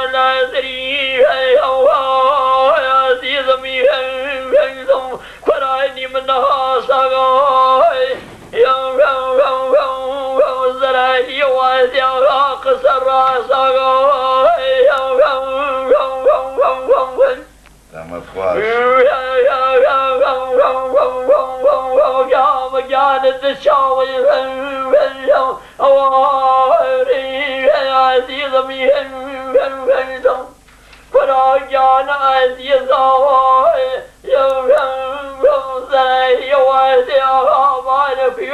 ونادري عزيز من قراني منها سقاي زرعي وزيغا قصر سقاي دمت خواش يا مجانب الشاوي عزيز من فراجان عزيز زي وزي أمان في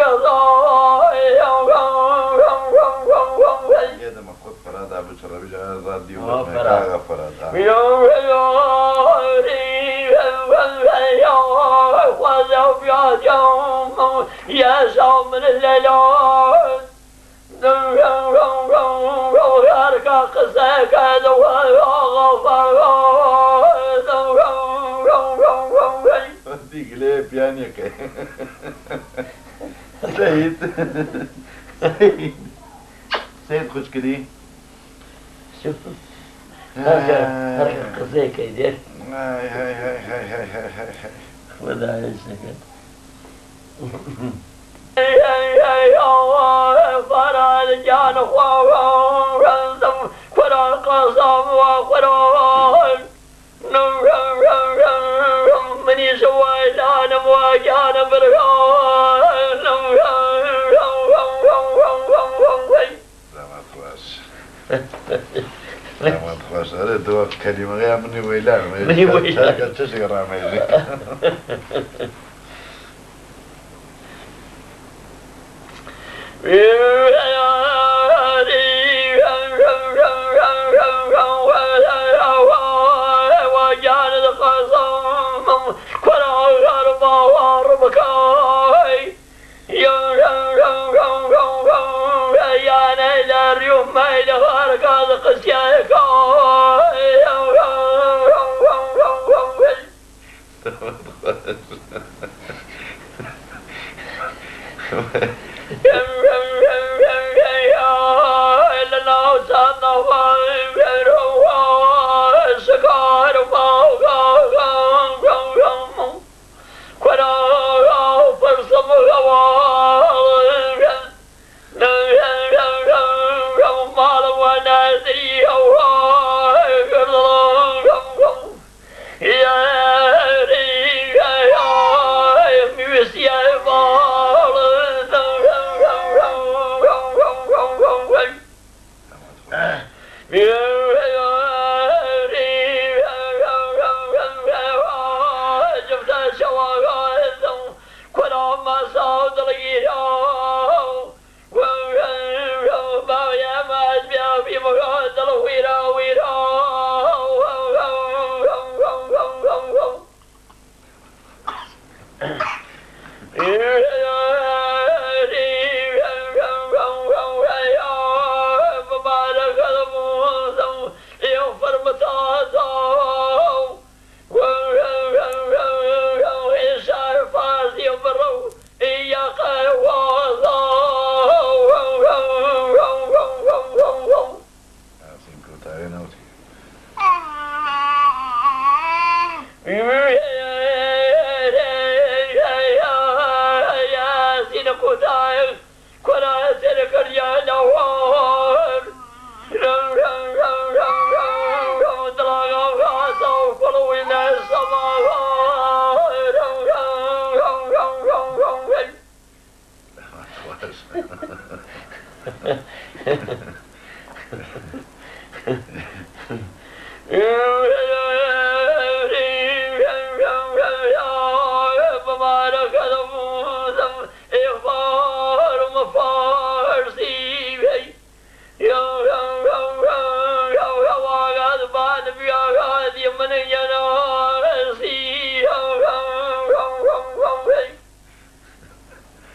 يا دم خود فرادا بشرب جهاز ديو مكاغا فرادا يا شام من الليلات يارك قساك ديك ليه بيانيك سيد سيد خوش كدي شوف هرك قساك يدير هاي هاي هاي هاي هاي هاي هاي خذها عيشك فراد جان خوارم فرا قسم وقران مني سويدان وجان برغان زمان خواش زمان خواش هذا دوك كلمة غير مني ويلان مني ويلان هذا تشغل رامي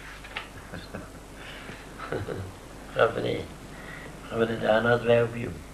خبرني أنا أتبع فيه